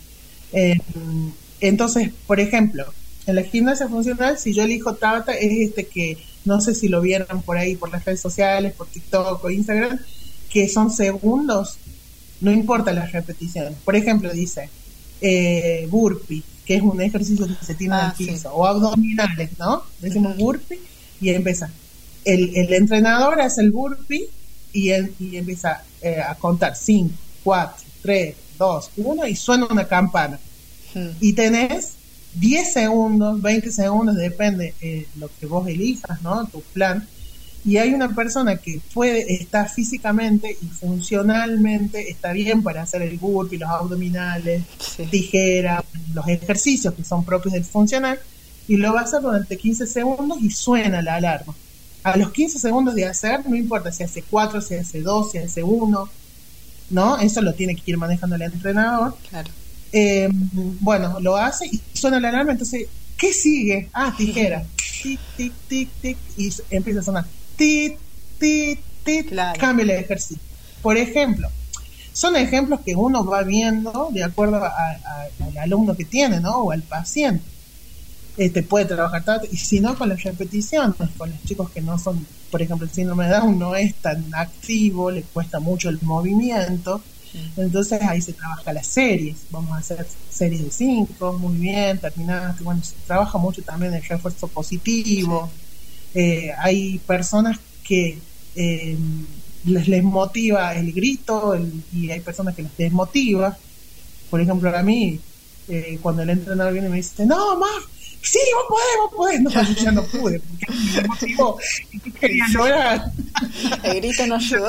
Entonces, por ejemplo, en la gimnasia funcional, si yo elijo Tabata, es que no sé si lo vieron por ahí, por las redes sociales, por TikTok o Instagram, que son segundos, no importa las repeticiones. Por ejemplo, dice burpee, que es un ejercicio que se tiene en el piso, sí. O abdominales, ¿no? Decimos burpee y empieza. El entrenador hace el burpee y empieza a contar 5, 4, 3, 2, 1 y suena una campana. Y tenés 10 segundos, 20 segundos, depende lo que vos elijas, ¿no? Tu plan, y hay una persona que está físicamente y funcionalmente, está bien para hacer el burpee, los abdominales, tijera, los ejercicios que son propios del funcional, y lo va a hacer durante 15 segundos y suena la alarma. A los 15 segundos de hacer, no importa si hace 4, si hace 2, si hace 1, ¿no? Eso lo tiene que ir manejando el entrenador. Claro. Bueno, lo hace y suena la alarma, entonces, ¿qué sigue? Tijera. Tic, tic, tic, tic, y empieza a sonar. Tic, tic, tic, claro. Cambia el ejercicio. Por ejemplo, son ejemplos que uno va viendo de acuerdo al alumno que tiene, ¿no? O al paciente. Puede trabajar tanto, y si no, con las repeticiones, con los chicos que no son, por ejemplo, el síndrome de Down no es tan activo, le cuesta mucho el movimiento, entonces ahí se trabaja las series, vamos a hacer series de 5, muy bien, terminaste, bueno, se trabaja mucho también el refuerzo positivo, hay personas que les motiva el grito, y hay personas que les desmotiva. Por ejemplo, a mí, cuando el entrenador viene y me dice, no, más, sí, vos podés. No, yo ya no pude, porque me motivó y quería llorar. El grito no ayudó.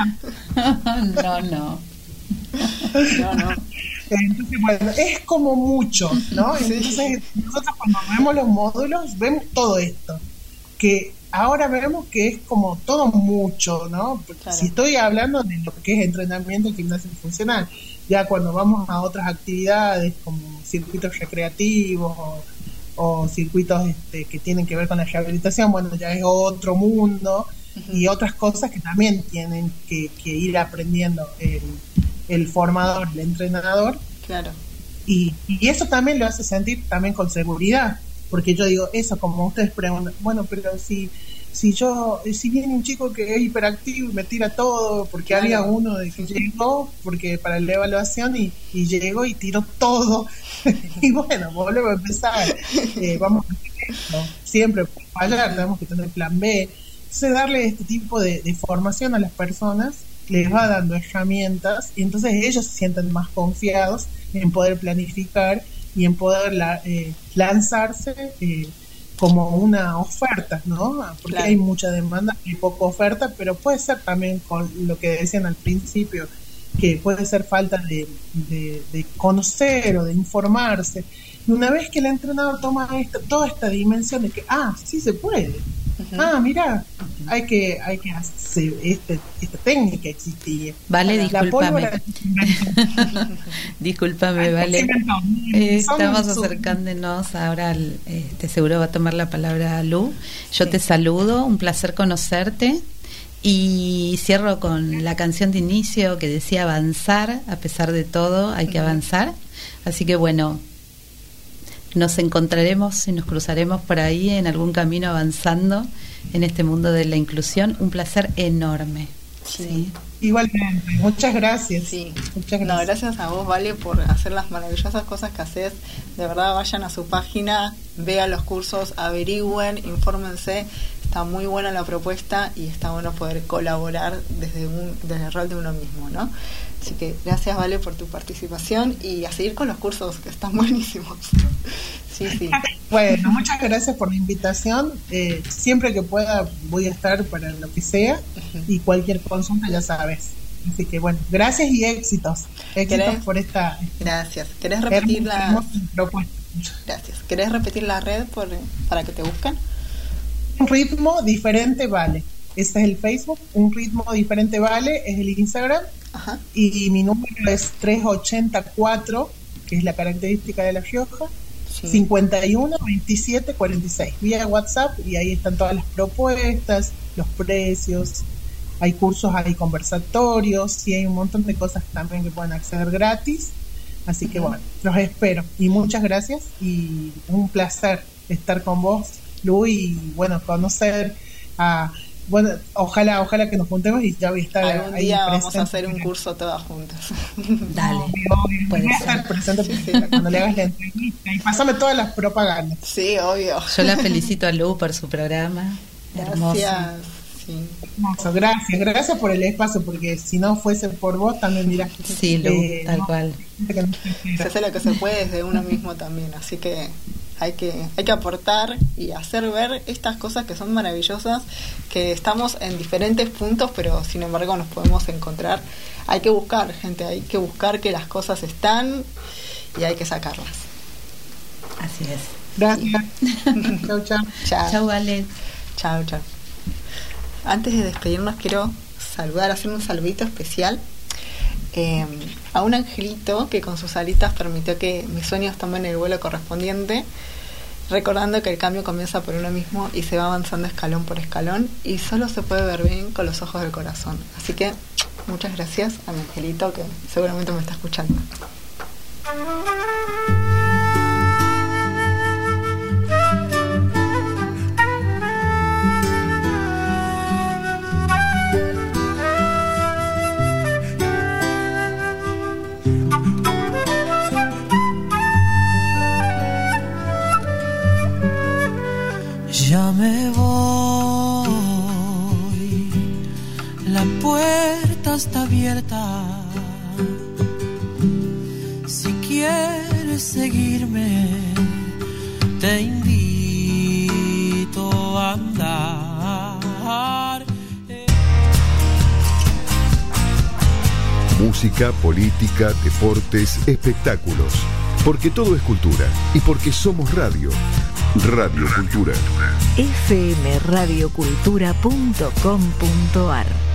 No. Entonces, bueno, es como mucho, ¿no? Entonces, nosotros cuando vemos los módulos, vemos todo esto, que ahora vemos que es como todo mucho, ¿no? Claro. Si estoy hablando de lo que es entrenamiento en gimnasia funcional, ya cuando vamos a otras actividades como circuitos recreativos o circuitos que tienen que ver con la rehabilitación, bueno, ya es otro mundo, y otras cosas que también tienen que ir aprendiendo el formador, el entrenador. Claro. Y eso también lo hace sentir también con seguridad, porque yo digo, eso como ustedes preguntan, bueno, pero si viene un chico que es hiperactivo y me tira todo, porque claro, había uno de que llegó porque para la evaluación y llegó y tiró todo y bueno, volvemos a empezar, vamos a hacer esto, siempre fallar, tenemos que tener plan B. Entonces darle este tipo de formación a las personas les va dando herramientas, y entonces ellos se sienten más confiados en poder planificar y en poder lanzarse como una oferta, ¿no? Porque claro, hay mucha demanda y poca oferta, pero puede ser también con lo que decían al principio, que puede ser falta de conocer o de informarse. Y una vez que el entrenador toma toda esta dimensión de que, sí se puede, mira, hay que hacer esta técnica existía. Vale, discúlpame. Discúlpame, Vale. Estamos acercándonos ahora seguro va a tomar la palabra Lu. Yo te saludo, un placer conocerte. Y cierro con la canción de inicio que decía avanzar, a pesar de todo hay que avanzar. Así que bueno, nos encontraremos y nos cruzaremos por ahí en algún camino avanzando en este mundo de la inclusión. Un placer enorme. Sí. Igualmente, muchas gracias. Sí. Muchas gracias. No, gracias a vos, Vale, por hacer las maravillosas cosas que haces. De verdad, vayan a su página, vean los cursos, averigüen, infórmense. Está muy buena la propuesta y está bueno poder colaborar desde el rol de uno mismo, ¿no? Así que gracias, Vale, por tu participación y a seguir con los cursos, que están buenísimos. Sí. Bueno, muchas gracias por la invitación. Siempre que pueda voy a estar para lo que sea, y cualquier consulta ya sabes. Así que bueno, gracias y éxitos. Éxitos por esta... Gracias. ¿Querés repetir Gracias. ¿Querés repetir la red para que te busquen? Un ritmo diferente vale. Este es el Facebook. Un ritmo diferente vale es el Instagram. Ajá. Y mi número es 384, que es la característica de La Rioja, 51 27 46, vía WhatsApp, y ahí están todas las propuestas, los precios, hay cursos, hay conversatorios, y hay un montón de cosas también que pueden acceder gratis. Así que bueno, los espero y muchas gracias, y un placer estar con vos, Lu, y bueno, conocer a... Bueno, ojalá que nos juntemos y ya voy a estar ahí. Algún día vamos a hacer un curso todas juntas. Dale. Voy a estar presente cuando le hagas la entrevista y pásame todas las propagandas. Sí, obvio. Yo la felicito a Lu por su programa. Gracias. Sí. Hermoso. Gracias por el espacio, porque si no fuese por vos también, mirá. Sí, Lu, tal cual. Se hace lo que se puede desde uno mismo también, así que hay que aportar y hacer ver estas cosas que son maravillosas, que estamos en diferentes puntos, pero sin embargo nos podemos encontrar. Hay que buscar, gente, hay que buscar que las cosas están y hay que sacarlas. Así es. Gracias. Chau, chau. Chau, Vale. Chau, chau. Antes de despedirnos quiero hacer un saludito especial a un angelito que con sus alitas permitió que mis sueños tomen el vuelo correspondiente, recordando que el cambio comienza por uno mismo y se va avanzando escalón por escalón y solo se puede ver bien con los ojos del corazón. Así que muchas gracias a mi angelito que seguramente me está escuchando. Ya me voy, la puerta está abierta. Si quieres seguirme, te invito a andar. Música, política, deportes, espectáculos. Porque todo es cultura y porque somos radio. Radio Cultura. fmradiocultura.com.ar